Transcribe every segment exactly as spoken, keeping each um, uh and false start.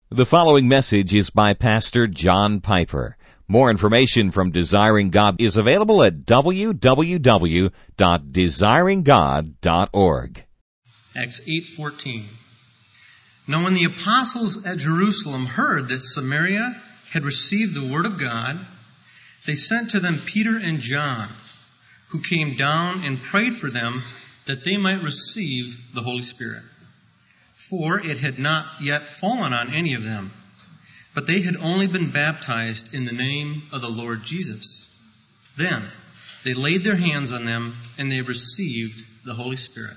The following message is by Pastor John Piper. More information from Desiring God is available at w w w dot desiring god dot org. Acts eight fourteen. Now when the apostles at Jerusalem heard that Samaria had received the word of God, they sent to them Peter and John, who came down and prayed for them that they might receive the Holy Spirit. For it had not yet fallen on any of them, but they had only been baptized in the name of the Lord Jesus. Then they laid their hands on them, and they received the Holy Spirit.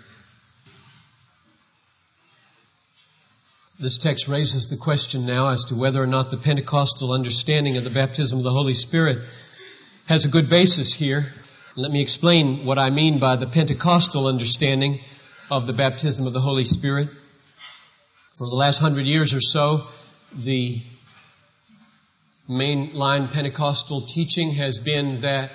This text raises the question now as to whether or not the Pentecostal understanding of the baptism of the Holy Spirit has a good basis here. Let me explain what I mean by the Pentecostal understanding of the baptism of the Holy Spirit. For the last hundred years or so, the mainline Pentecostal teaching has been that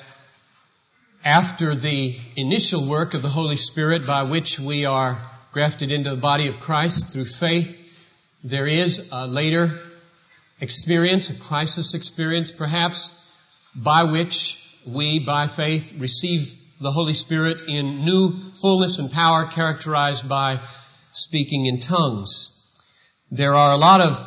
after the initial work of the Holy Spirit by which we are grafted into the body of Christ through faith, there is a later experience, a crisis experience perhaps, by which we, by faith, receive the Holy Spirit in new fullness and power characterized by speaking in tongues. There are a lot of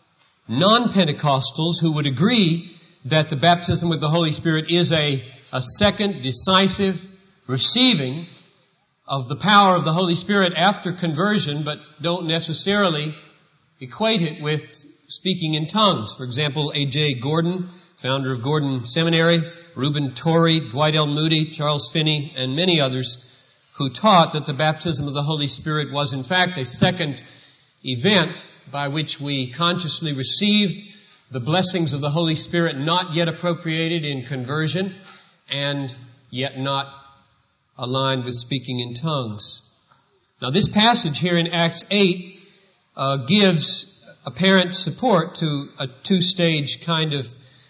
non-Pentecostals who would agree that the baptism with the Holy Spirit is a, a second decisive receiving of the power of the Holy Spirit after conversion, but don't necessarily equate it with speaking in tongues. For example, A J Gordon, founder of Gordon Seminary, Reuben Torrey, Dwight L. Moody, Charles Finney, and many others who taught that the baptism of the Holy Spirit was in fact a second event by which we consciously received the blessings of the Holy Spirit not yet appropriated in conversion and yet not aligned with speaking in tongues. Now this passage here in Acts eight uh, gives apparent support to a two-stage kind of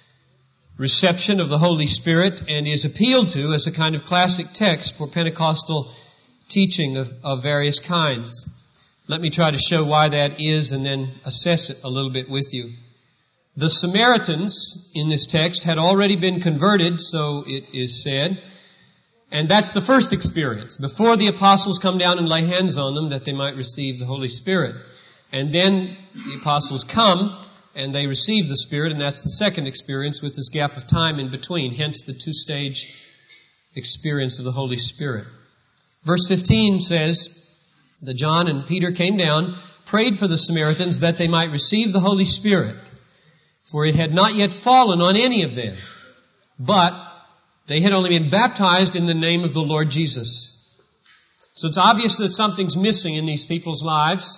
reception of the Holy Spirit and is appealed to as a kind of classic text for Pentecostal teaching of, of various kinds. Let me try to show why that is and then assess it a little bit with you. The Samaritans in this text had already been converted, so it is said, and that's the first experience, before the apostles come down and lay hands on them that they might receive the Holy Spirit. And then the apostles come and they receive the Spirit, and that's the second experience with this gap of time in between, hence the two-stage experience of the Holy Spirit. Verse fifteen says that John and Peter came down, prayed for the Samaritans that they might receive the Holy Spirit, for it had not yet fallen on any of them, but they had only been baptized in the name of the Lord Jesus. So it's obvious that something's missing in these people's lives,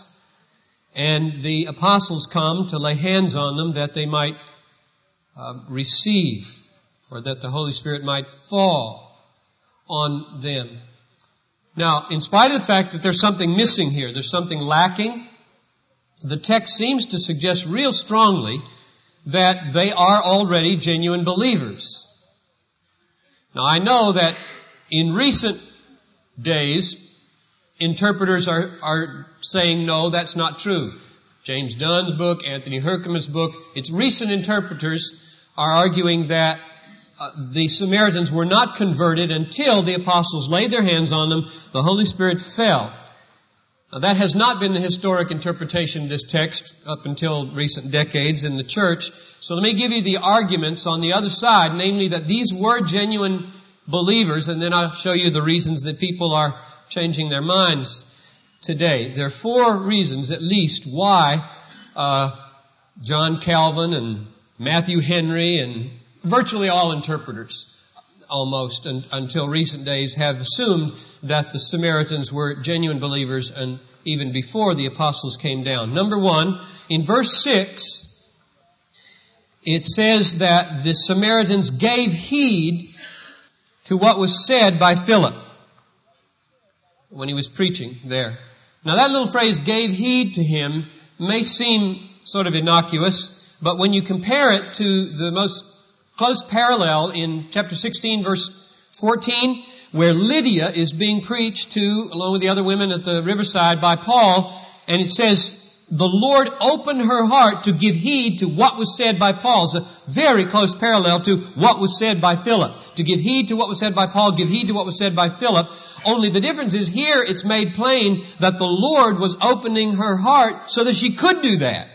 and the apostles come to lay hands on them that they might uh, receive, or that the Holy Spirit might fall on them. Now, in spite of the fact that there's something missing here, there's something lacking, the text seems to suggest real strongly that they are already genuine believers. Now, I know that in recent days, interpreters are, are saying, no, that's not true. James Dunn's book, Anthony Herkimer's book, its recent interpreters are arguing that uh, the Samaritans were not converted until the apostles laid their hands on them, the Holy Spirit fell. Now, that has not been the historic interpretation of this text up until recent decades in the church. So let me give you the arguments on the other side, namely that these were genuine believers, and then I'll show you the reasons that people are changing their minds today. There are four reasons, at least, why uh, John Calvin and Matthew Henry and virtually all interpreters, almost un- until recent days, have assumed that the Samaritans were genuine believers and even before the apostles came down. Number one, in verse six, it says that the Samaritans gave heed to what was said by Philip when he was preaching there. Now that little phrase, gave heed to him, may seem sort of innocuous, but when you compare it to the most close parallel in chapter sixteen, verse fourteen, where Lydia is being preached to, along with the other women at the riverside, by Paul, and it says, the Lord opened her heart to give heed to what was said by Paul. It's a very close parallel to what was said by Philip. To give heed to what was said by Paul, give heed to what was said by Philip. Only the difference is here it's made plain that the Lord was opening her heart so that she could do that.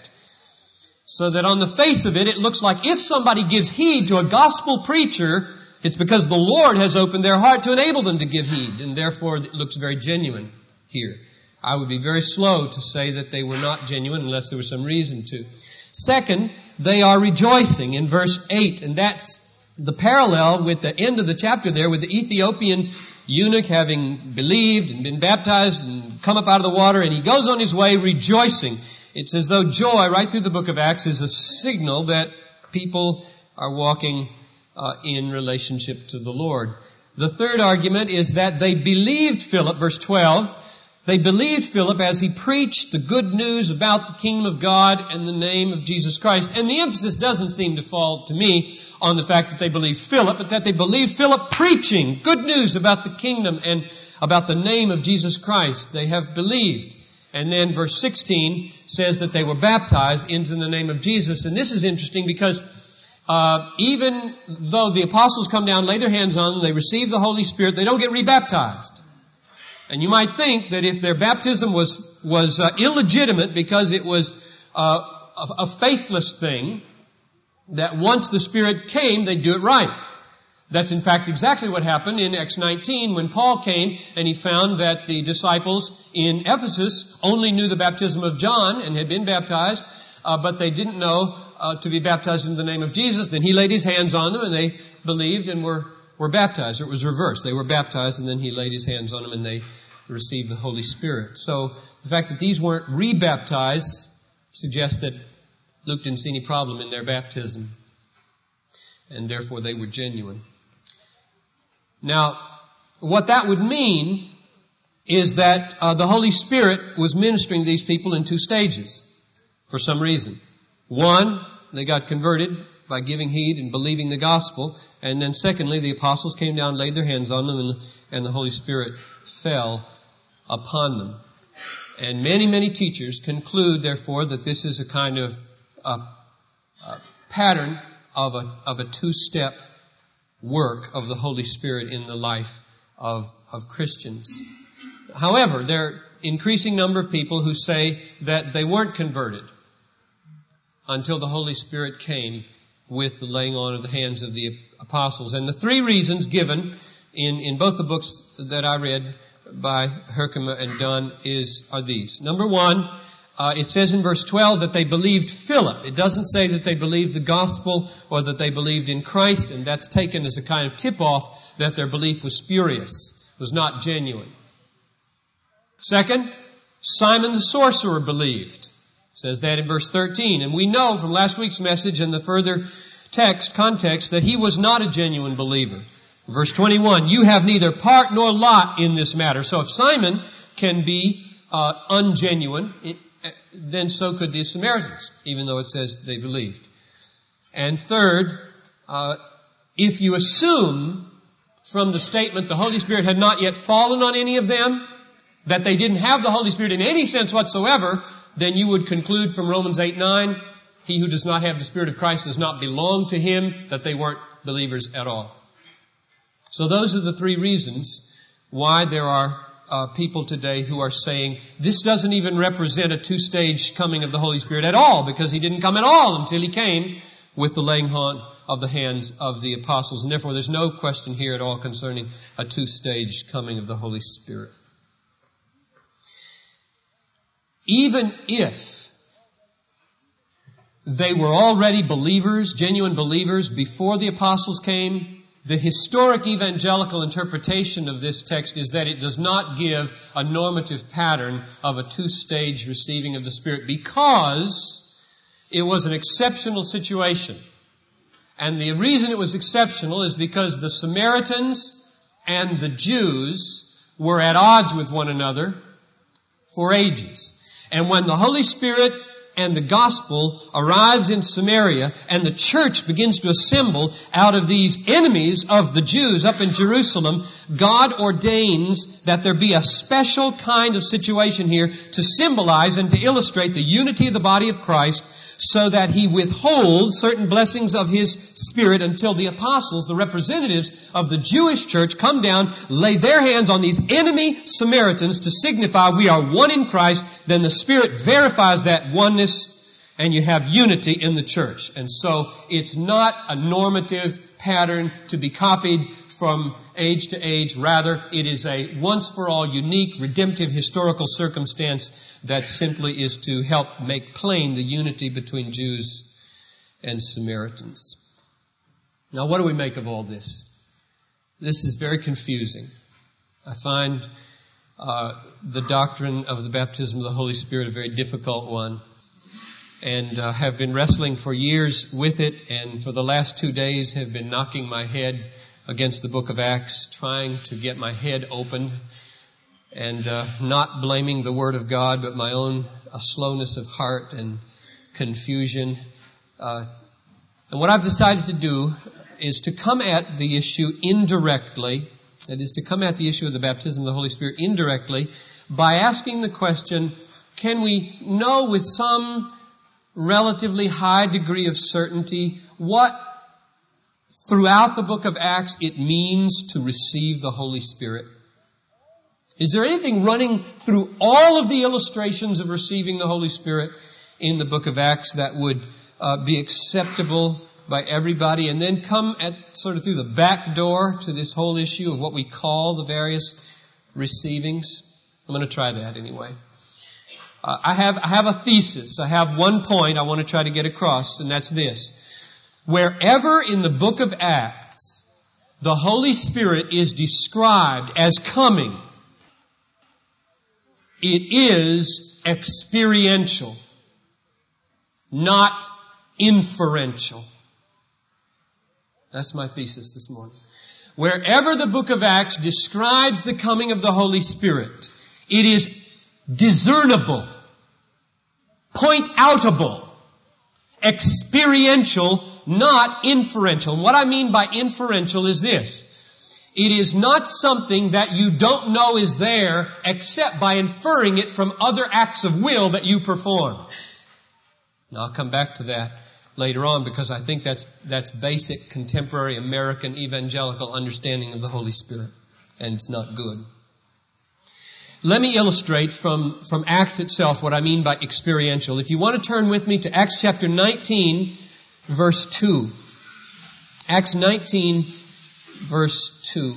So that on the face of it, it looks like if somebody gives heed to a gospel preacher, it's because the Lord has opened their heart to enable them to give heed. And therefore, it looks very genuine here. I would be very slow to say that they were not genuine unless there was some reason to. Second, they are rejoicing in verse eight. And that's the parallel with the end of the chapter there with the Ethiopian eunuch having believed and been baptized and come up out of the water. And he goes on his way rejoicing. It's as though joy right through the book of Acts is a signal that people are walking uh, in relationship to the Lord. The third argument is that they believed Philip, verse twelve. They believed Philip as he preached the good news about the kingdom of God and the name of Jesus Christ. And the emphasis doesn't seem to fall to me on the fact that they believed Philip, but that they believed Philip preaching good news about the kingdom and about the name of Jesus Christ. They have believed. And then verse sixteen says that they were baptized into the name of Jesus. And this is interesting because uh, even though the apostles come down, lay their hands on them, they receive the Holy Spirit, they don't get rebaptized. And you might think that if their baptism was was uh, illegitimate because it was uh, a, a faithless thing, that once the Spirit came, they'd do it right. That's in fact exactly what happened in Acts nineteen when Paul came and he found that the disciples in Ephesus only knew the baptism of John and had been baptized, uh, but they didn't know uh, to be baptized in the name of Jesus. Then he laid his hands on them and they believed and were, were baptized. Or it was reversed. They were baptized and then he laid his hands on them and they received the Holy Spirit. So the fact that these weren't rebaptized suggests that Luke didn't see any problem in their baptism and therefore they were genuine. Now, what that would mean is that uh, the Holy Spirit was ministering to these people in two stages for some reason. One, they got converted by giving heed and believing the gospel. And then secondly, the apostles came down, laid their hands on them, and the, and the Holy Spirit fell upon them. And many, many teachers conclude, therefore, that this is a kind of uh, uh, pattern of a, of a two-step work of the Holy Spirit in the life of, of Christians. However, there are increasing number of people who say that they weren't converted until the Holy Spirit came with the laying on of the hands of the apostles. And the three reasons given in, in both the books that I read by Herkimer and Dunn is, are these. Number one, Uh, it says in verse twelve that they believed Philip. It doesn't say that they believed the gospel or that they believed in Christ, and that's taken as a kind of tip-off that their belief was spurious, was not genuine. Second, Simon the sorcerer believed. It says that in verse thirteen. And we know from last week's message and the further text, context, that he was not a genuine believer. Verse twenty-one, you have neither part nor lot in this matter. So if Simon can be uh, ungenuine, it, then so could the Samaritans, even though it says they believed. And third, uh, if you assume from the statement the Holy Spirit had not yet fallen on any of them, that they didn't have the Holy Spirit in any sense whatsoever, then you would conclude from Romans eight nine, he who does not have the Spirit of Christ does not belong to him, that they weren't believers at all. So those are the three reasons why there are Uh, people today who are saying this doesn't even represent a two-stage coming of the Holy Spirit at all, because he didn't come at all until he came with the laying on of the hands of the apostles. And therefore there's no question here at all concerning a two-stage coming of the Holy Spirit. Even if they were already believers, genuine believers, before the apostles came, the historic evangelical interpretation of this text is that it does not give a normative pattern of a two-stage receiving of the Spirit, because it was an exceptional situation. And the reason it was exceptional is because the Samaritans and the Jews were at odds with one another for ages. And when the Holy Spirit and the gospel arrives in Samaria, and the church begins to assemble out of these enemies of the Jews up in Jerusalem, God ordains that there be a special kind of situation here to symbolize and to illustrate the unity of the body of Christ, so that He withholds certain blessings of His Spirit until the apostles, the representatives of the Jewish church, come down, lay their hands on these enemy Samaritans to signify we are one in Christ. Then the Spirit verifies that oneness, and you have unity in the church. And so it's not a normative pattern to be copied from age to age. Rather, it is a once-for-all, unique, redemptive, historical circumstance that simply is to help make plain the unity between Jews and Samaritans. Now, what do we make of all this? This is very confusing. I find uh, the doctrine of the baptism of the Holy Spirit a very difficult one, and uh, have been wrestling for years with it, and for the last two days have been knocking my head against the book of Acts, trying to get my head open, and uh, not blaming the Word of God, but my own uh, slowness of heart and confusion. Uh, and what I've decided to do is to come at the issue indirectly, that is, to come at the issue of the baptism of the Holy Spirit indirectly by asking the question, can we know with some relatively high degree of certainty what throughout the book of Acts it means to receive the Holy Spirit? Is there anything running through all of the illustrations of receiving the Holy Spirit in the book of Acts that would uh, be acceptable by everybody, and then come at sort of through the back door to this whole issue of what we call the various receivings? I'm going to try that anyway. Uh, I have I have a thesis. I have one point I want to try to get across, and that's this. Wherever in the book of Acts the Holy Spirit is described as coming, it is experiential, not inferential. That's my thesis this morning. Wherever the book of Acts describes the coming of the Holy Spirit, it is discernible, point-outable, experiential, not inferential. And what I mean by inferential is this. It is not something that you don't know is there except by inferring it from other acts of will that you perform. Now, I'll come back to that later on, because I think that's that's basic contemporary American evangelical understanding of the Holy Spirit, and it's not good. Let me illustrate from, from Acts itself what I mean by experiential. If you want to turn with me to Acts chapter nineteen, verse two. Acts nineteen, verse two.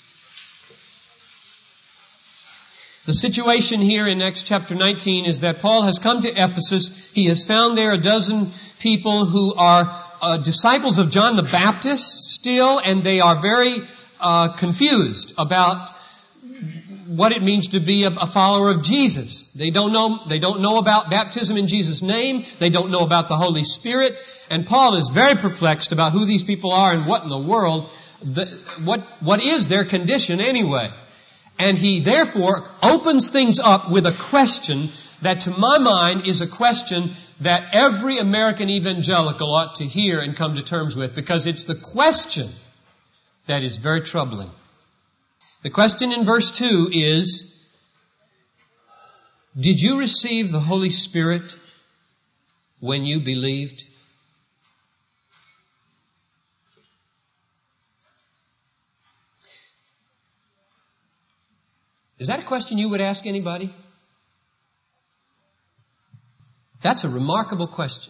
The situation here in Acts chapter nineteen is that Paul has come to Ephesus. He has found there a dozen people who are uh, disciples of John the Baptist still, and they are very uh, confused about what it means to be a, a follower of Jesus. They don't know, they don't know about baptism in Jesus' name. They don't know about the Holy Spirit. And Paul is very perplexed about who these people are and what in the world, the, what, what is their condition anyway. And he therefore opens things up with a question that to my mind is a question that every American evangelical ought to hear and come to terms with, because it's the question that is very troubling. The question in verse two is, did you receive the Holy Spirit when you believed? Is that a question you would ask anybody? That's a remarkable question.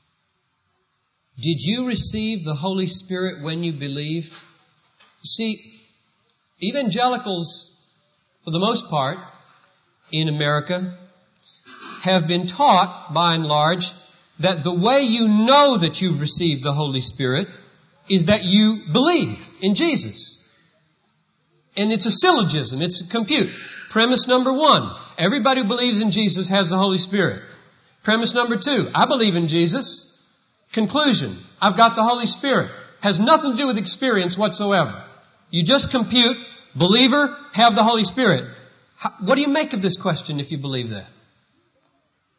Did you receive the Holy Spirit when you believed? You see, evangelicals, for the most part, in America, have been taught, by and large, that the way you know that you've received the Holy Spirit is that you believe in Jesus. And it's a syllogism. It's a compute. Premise number one, everybody who believes in Jesus has the Holy Spirit. Premise number two, I believe in Jesus. Conclusion, I've got the Holy Spirit. Has nothing to do with experience whatsoever. You just compute, believer, have the Holy Spirit. How, what do you make of this question if you believe that?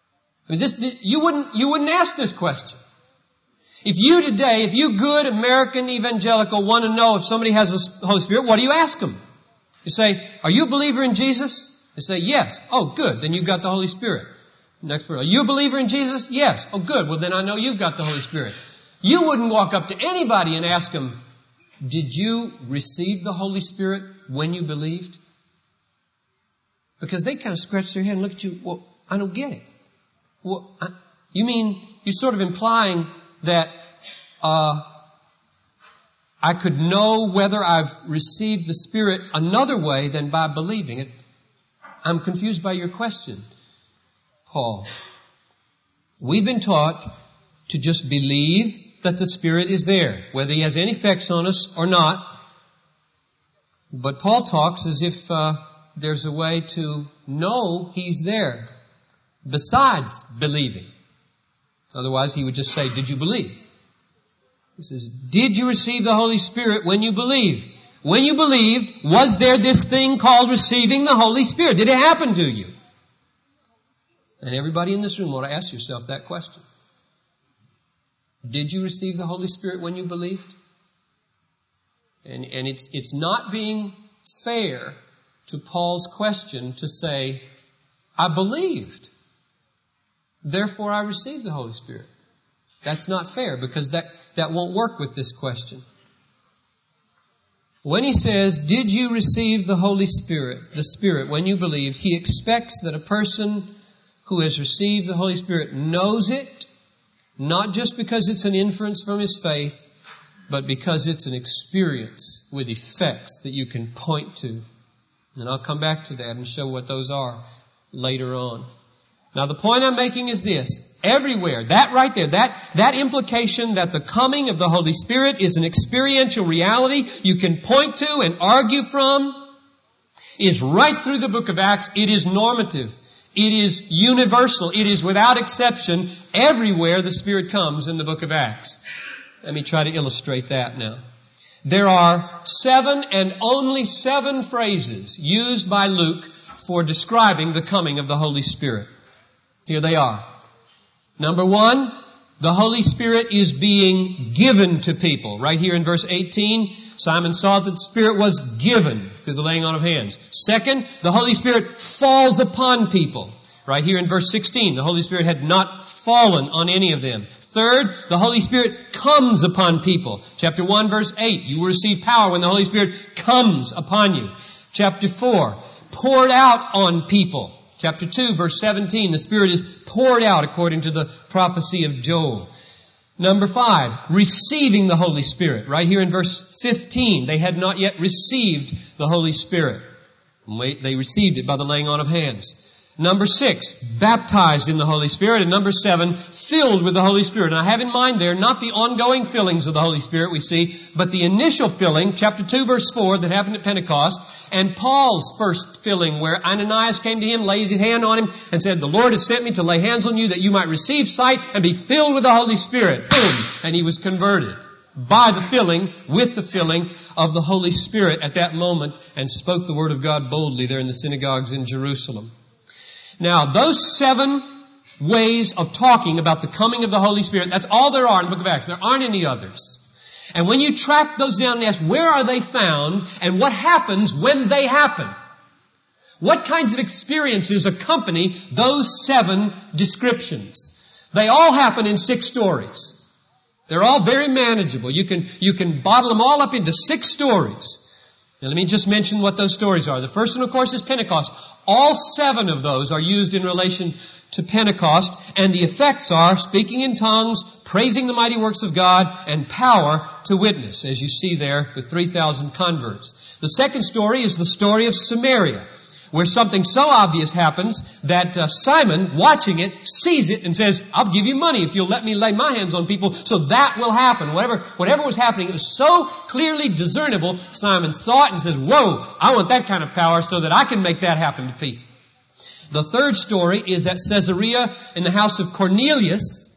I mean, this, you wouldn't, you wouldn't ask this question. If you today, if you good American evangelical want to know if somebody has the Holy Spirit, what do you ask them? You say, are you a believer in Jesus? They say, yes. Oh, good. Then you've got the Holy Spirit. Next word. Are you a believer in Jesus? Yes. Oh, good. Well, then I know you've got the Holy Spirit. You wouldn't walk up to anybody and ask them, did you receive the Holy Spirit when you believed? Because they kind of scratch their head and look at you, well, I don't get it. Well, I, you mean, you're sort of implying that uh I could know whether I've received the Spirit another way than by believing it. I'm confused by your question, Paul. We've been taught to just believe that the Spirit is there, whether He has any effects on us or not. But Paul talks as if uh, there's a way to know He's there besides believing. Otherwise, he would just say, did you believe? He says, did you receive the Holy Spirit when you believed? When you believed, was there this thing called receiving the Holy Spirit? Did it happen to you? And everybody in this room ought to ask yourself that question. Did you receive the Holy Spirit when you believed? And, and it's, it's not being fair to Paul's question to say, I believed, therefore I received the Holy Spirit. That's not fair, because that, that won't work with this question. When he says, did you receive the Holy Spirit, the Spirit, when you believed, he expects that a person who has received the Holy Spirit knows it, not just because it's an inference from his faith, but because it's an experience with effects that you can point to. And I'll come back to that and show what those are later on. Now, the point I'm making is this. Everywhere, that right there, that, that implication that the coming of the Holy Spirit is an experiential reality you can point to and argue from is right through the book of Acts. It is normative. It is universal. It is without exception everywhere the Spirit comes in the book of Acts. Let me try to illustrate that now. There are seven and only seven phrases used by Luke for describing the coming of the Holy Spirit. Here they are. Number one, the Holy Spirit is being given to people. Right here in verse eighteen, Simon saw that the Spirit was given through the laying on of hands. Second, the Holy Spirit falls upon people. Right here in verse sixteen, the Holy Spirit had not fallen on any of them. Third, the Holy Spirit comes upon people. Chapter one, verse eight, you will receive power when the Holy Spirit comes upon you. Chapter four, poured out on people. Chapter two, verse seventeen, the Spirit is poured out according to the prophecy of Joel. Number five, receiving the Holy Spirit. Right here in verse fifteen, they had not yet received the Holy Spirit. They received it by the laying on of hands. Number six, baptized in the Holy Spirit. And number seven, filled with the Holy Spirit. And I have in mind there not the ongoing fillings of the Holy Spirit we see, but the initial filling, chapter two, verse four, that happened at Pentecost, and Paul's first filling, where Ananias came to him, laid his hand on him, and said, the Lord has sent me to lay hands on you that you might receive sight and be filled with the Holy Spirit. Boom! And he was converted by the filling, with the filling of the Holy Spirit at that moment, and spoke the word of God boldly there in the synagogues in Jerusalem. Now, those seven ways of talking about the coming of the Holy Spirit, that's all there are in the book of Acts. There aren't any others. And when you track those down and ask, where are they found and what happens when they happen? What kinds of experiences accompany those seven descriptions? They all happen in six stories. They're all very manageable. You can, you can bottle them all up into six stories. Now, let me just mention what those stories are. The first one, of course, is Pentecost. All seven of those are used in relation to Pentecost, and the effects are speaking in tongues, praising the mighty works of God, and power to witness, as you see there with three thousand converts. The second story is the story of Samaria, where something so obvious happens that uh, Simon, watching it, sees it and says, I'll give you money if you'll let me lay my hands on people, so that will happen. Whatever, whatever was happening, it was so clearly discernible. Simon saw it and says, whoa, I want that kind of power so that I can make that happen to people. The third story is at Caesarea in the house of Cornelius,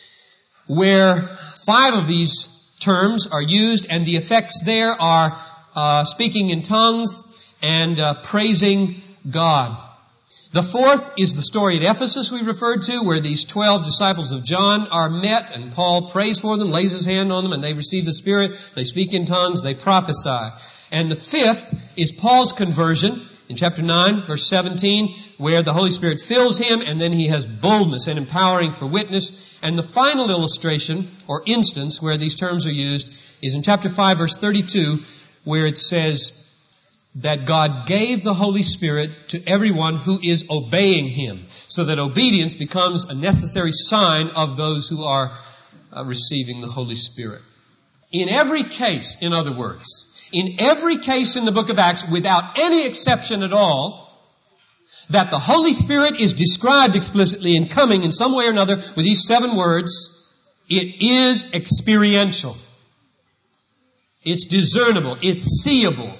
where five of these terms are used, and the effects there are uh, speaking in tongues and uh, praising God. The fourth is the story at Ephesus we referred to, where these twelve disciples of John are met, and Paul prays for them, lays his hand on them, and they receive the Spirit, they speak in tongues, they prophesy. And the fifth is Paul's conversion in chapter nine, verse seventeen, where the Holy Spirit fills him, and then he has boldness and empowering for witness. And the final illustration, or instance, where these terms are used, is in chapter five, verse thirty-two, where it says that God gave the Holy Spirit to everyone who is obeying Him, so that obedience becomes a necessary sign of those who are uh, receiving the Holy Spirit. In every case, in other words, in every case in the book of Acts, without any exception at all, that the Holy Spirit is described explicitly in coming in some way or another with these seven words, it is experiential. It's discernible. It's seeable.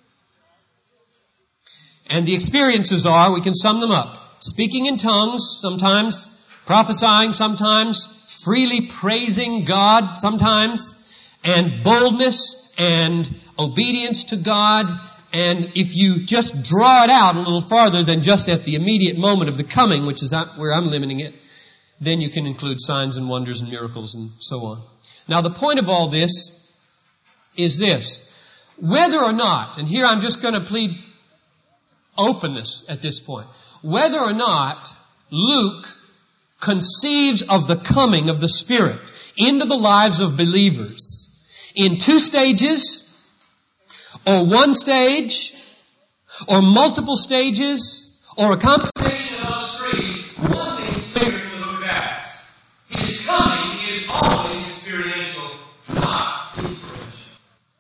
And the experiences are, we can sum them up, speaking in tongues sometimes, prophesying sometimes, freely praising God sometimes, and boldness and obedience to God. And if you just draw it out a little farther than just at the immediate moment of the coming, which is where I'm limiting it, then you can include signs and wonders and miracles and so on. Now the point of all this is this. Whether or not, and here I'm just going to plead openness at this point, whether or not Luke conceives of the coming of the Spirit into the lives of believers in two stages, or one stage, or multiple stages, or a combination of those three, one thing is clear from the book of Acts. His coming is always experiential, not inferential.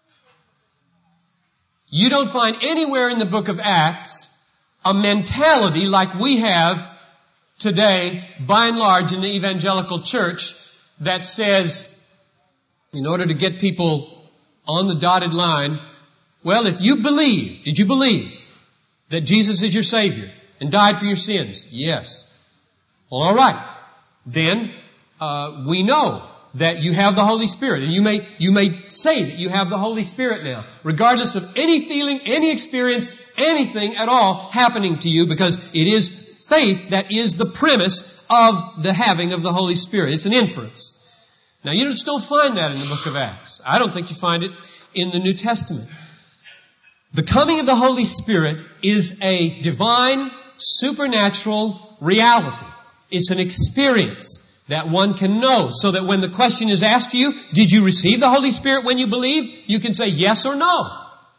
You don't find anywhere in the book of Acts a mentality like we have today, by and large, in the evangelical church, that says, in order to get people on the dotted line, well, if you believe, did you believe that Jesus is your Savior and died for your sins? Yes. Well, all right. Then uh, we know that you have the Holy Spirit, and you may you may say that you have the Holy Spirit now, regardless of any feeling, any experience, anything at all happening to you, because it is faith that is the premise of the having of the Holy Spirit. It's an inference. Now, you just don't find that in the book of Acts. I don't think you find it in the New Testament. The coming of the Holy Spirit is a divine, supernatural reality. It's an experience that one can know, so that when the question is asked to you, did you receive the Holy Spirit when you believed? You can say yes or no.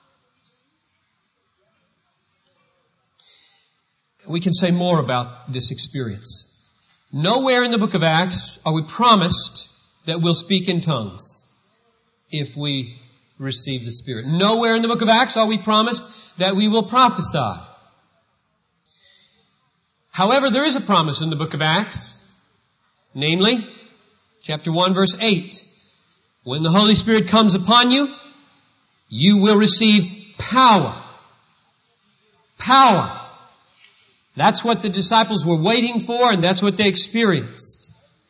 We can say more about this experience. Nowhere in the book of Acts are we promised that we'll speak in tongues if we receive the Spirit. Nowhere in the book of Acts are we promised that we will prophesy. However, there is a promise in the book of Acts, namely, chapter one, verse eight. When the Holy Spirit comes upon you, you will receive power. Power. That's what the disciples were waiting for, and that's what they experienced.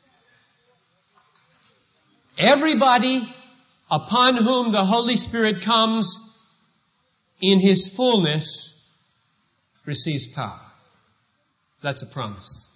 Everybody upon whom the Holy Spirit comes in His fullness receives power. That's a promise.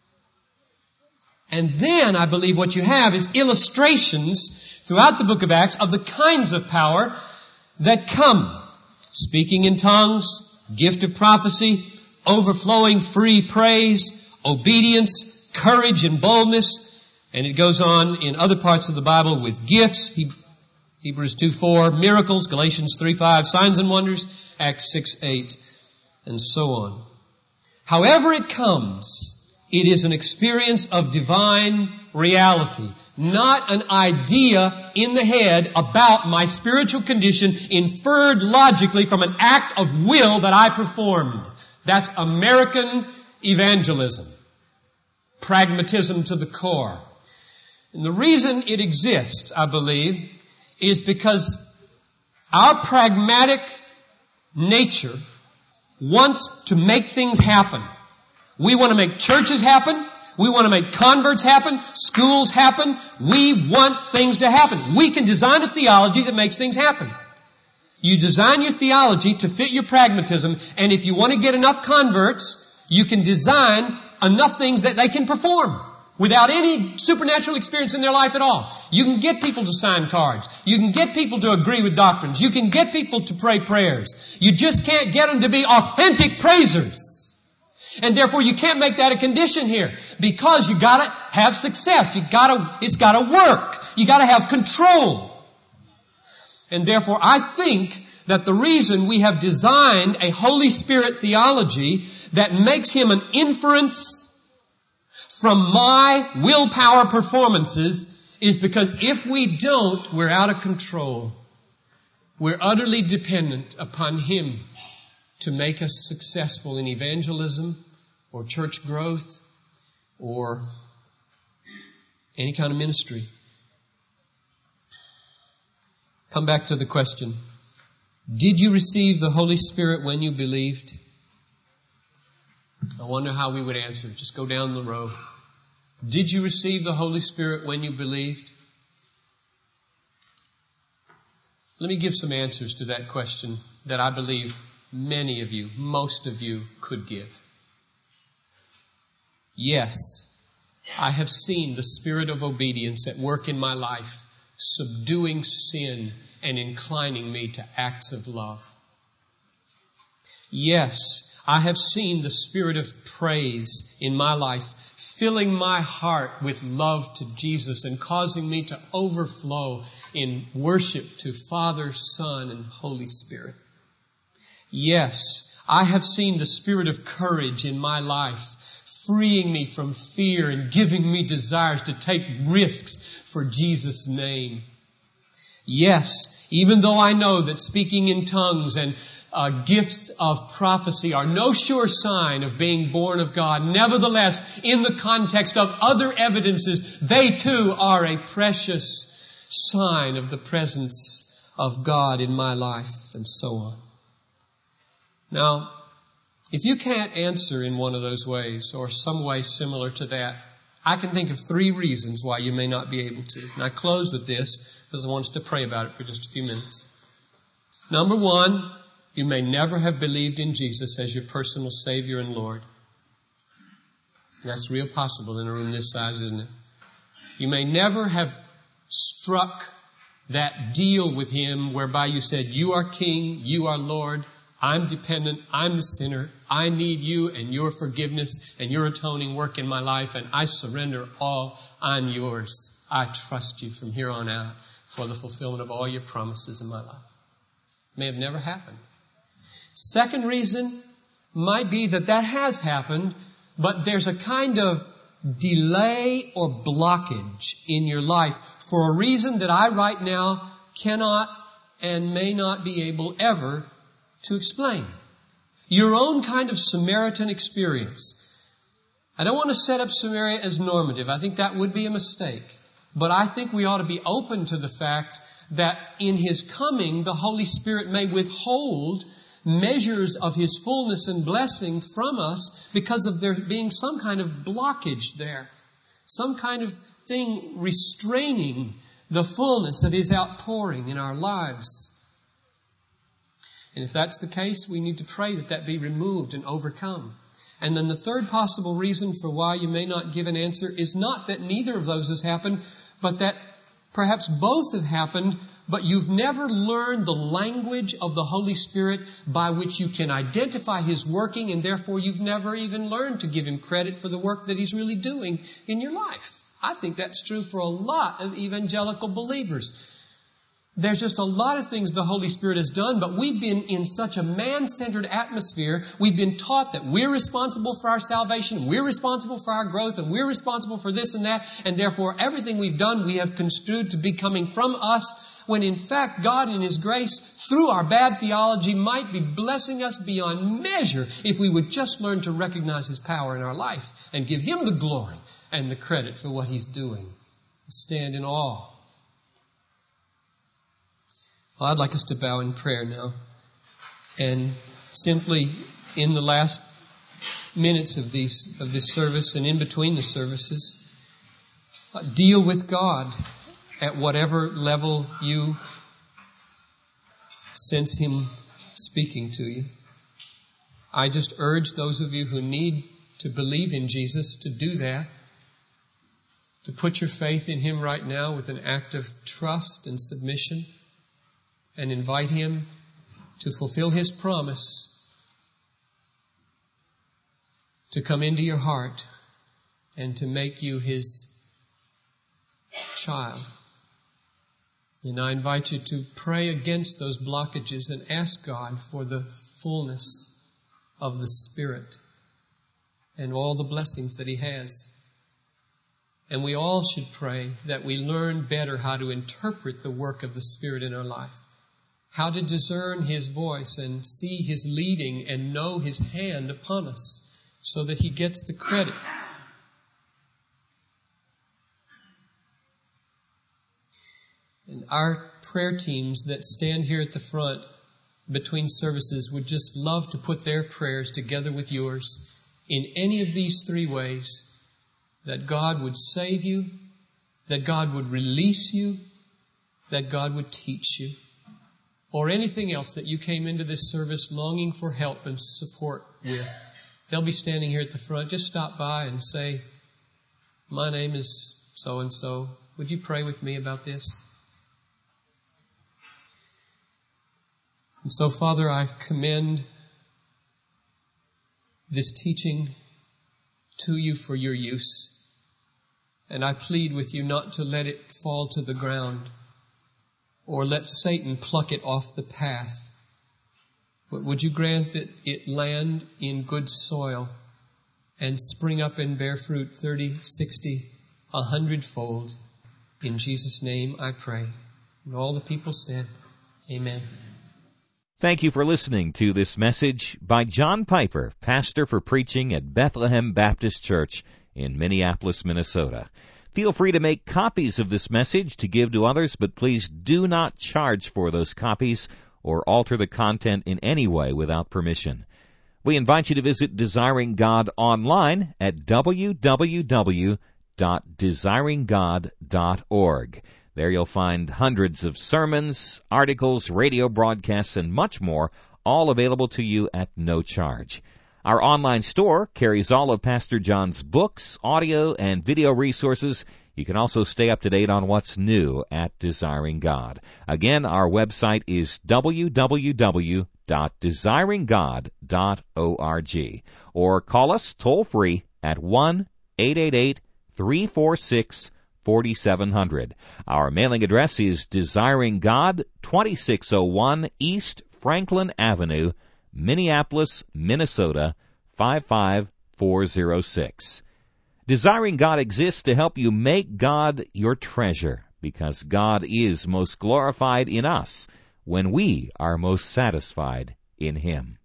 And then I believe what you have is illustrations throughout the book of Acts of the kinds of power that come. Speaking in tongues, gift of prophecy, overflowing free praise, obedience, courage and boldness. And it goes on in other parts of the Bible with gifts, Hebrews two four, miracles, Galatians three five, signs and wonders, Acts six eight, and so on. However it comes, it is an experience of divine reality, not an idea in the head about my spiritual condition inferred logically from an act of will that I performed. That's American evangelism. Pragmatism to the core. And the reason it exists, I believe, is because our pragmatic nature wants to make things happen. We want to make churches happen. We want to make converts happen, schools happen. We want things to happen. We can design a theology that makes things happen. You design your theology to fit your pragmatism, and if you want to get enough converts, You can design enough things that they can perform without any supernatural experience in their life at all. You can get people to sign cards. You can get people to agree with doctrines. You can get people to pray prayers. You just can't get them to be authentic praisers. And therefore you can't make that a condition here, because you gotta have success. You gotta, it's gotta work. You gotta have control. And therefore I think that the reason we have designed a Holy Spirit theology that makes Him an inference from my willpower performances is because if we don't, we're out of control. We're utterly dependent upon Him to make us successful in evangelism or church growth or any kind of ministry. Come back to the question. Did you receive the Holy Spirit when you believed? I wonder how we would answer. Just go down the row. Did you receive the Holy Spirit when you believed? Let me give some answers to that question that I believe many of you, most of you, could give. Yes, I have seen the Spirit of obedience at work in my life, subduing sin and inclining me to acts of love. Yes, I have seen the Spirit of praise in my life, filling my heart with love to Jesus and causing me to overflow in worship to Father, Son, and Holy Spirit. Yes, I have seen the Spirit of courage in my life, freeing me from fear and giving me desires to take risks for Jesus' name. Yes, even though I know that speaking in tongues and uh, gifts of prophecy are no sure sign of being born of God, nevertheless, in the context of other evidences, they too are a precious sign of the presence of God in my life, and so on. Now, if you can't answer in one of those ways or some way similar to that, I can think of three reasons why you may not be able to. And I close with this because I want us to pray about it for just a few minutes. Number one, you may never have believed in Jesus as your personal Savior and Lord. That's real possible in a room this size, isn't it? You may never have struck that deal with Him whereby you said, you are King, you are Lord, I'm dependent, I'm the sinner, I need you and your forgiveness and your atoning work in my life, and I surrender all, I'm yours. I trust you from here on out for the fulfillment of all your promises in my life. May have never happened. Second reason might be that that has happened, but there's a kind of delay or blockage in your life for a reason that I right now cannot and may not be able ever to explain. Your own kind of Samaritan experience. I don't want to set up Samaria as normative. I think that would be a mistake. But I think we ought to be open to the fact that in His coming, the Holy Spirit may withhold measures of His fullness and blessing from us because of there being some kind of blockage there. Some kind of thing restraining the fullness of His outpouring in our lives. And if that's the case, we need to pray that that be removed and overcome. And then the third possible reason for why you may not give an answer is not that neither of those has happened, but that perhaps both have happened, but you've never learned the language of the Holy Spirit by which you can identify His working, and therefore you've never even learned to give Him credit for the work that He's really doing in your life. I think that's true for a lot of evangelical believers. There's just a lot of things the Holy Spirit has done, but we've been in such a man-centered atmosphere. We've been taught that we're responsible for our salvation, we're responsible for our growth, and we're responsible for this and that, and therefore everything we've done we have construed to be coming from us, when in fact God in His grace, through our bad theology, might be blessing us beyond measure if we would just learn to recognize His power in our life and give Him the glory and the credit for what He's doing. Stand in awe. Well, I'd like us to bow in prayer now and simply in the last minutes of these of this service and in between the services, uh, deal with God at whatever level you sense Him speaking to you. I just urge those of you who need to believe in Jesus to do that, to put your faith in Him right now with an act of trust and submission, and invite Him to fulfill His promise to come into your heart and to make you His child. And I invite you to pray against those blockages and ask God for the fullness of the Spirit and all the blessings that He has. And we all should pray that we learn better how to interpret the work of the Spirit in our life, how to discern His voice and see His leading and know His hand upon us so that He gets the credit. And our prayer teams that stand here at the front between services would just love to put their prayers together with yours in any of these three ways: that God would save you, that God would release you, that God would teach you, or anything else that you came into this service longing for help and support with. They'll be standing here at the front. Just stop by and say, "My name is so-and-so. Would you pray with me about this?" And so, Father, I commend this teaching to you for your use. And I plead with you not to let it fall to the ground or let Satan pluck it off the path. But would you grant that it land in good soil and spring up and bear fruit thirty, sixty, a hundredfold. In Jesus' name I pray. And all the people said, Amen. Thank you for listening to this message by John Piper, pastor for preaching at Bethlehem Baptist Church in Minneapolis, Minnesota. Feel free to make copies of this message to give to others, but please do not charge for those copies or alter the content in any way without permission. We invite you to visit Desiring God online at w w w dot desiring god dot org. There you'll find hundreds of sermons, articles, radio broadcasts, and much more, all available to you at no charge. Our online store carries all of Pastor John's books, audio, and video resources. You can also stay up to date on what's new at Desiring God. Again, our website is w w w dot desiring god dot org. Or call us toll-free at one eight eight eight, three four six, four seven zero zero. Our mailing address is Desiring God, twenty-six oh one East Franklin Avenue, Minneapolis, Minnesota, five five four zero six. Desiring God exists to help you make God your treasure, because God is most glorified in us when we are most satisfied in Him.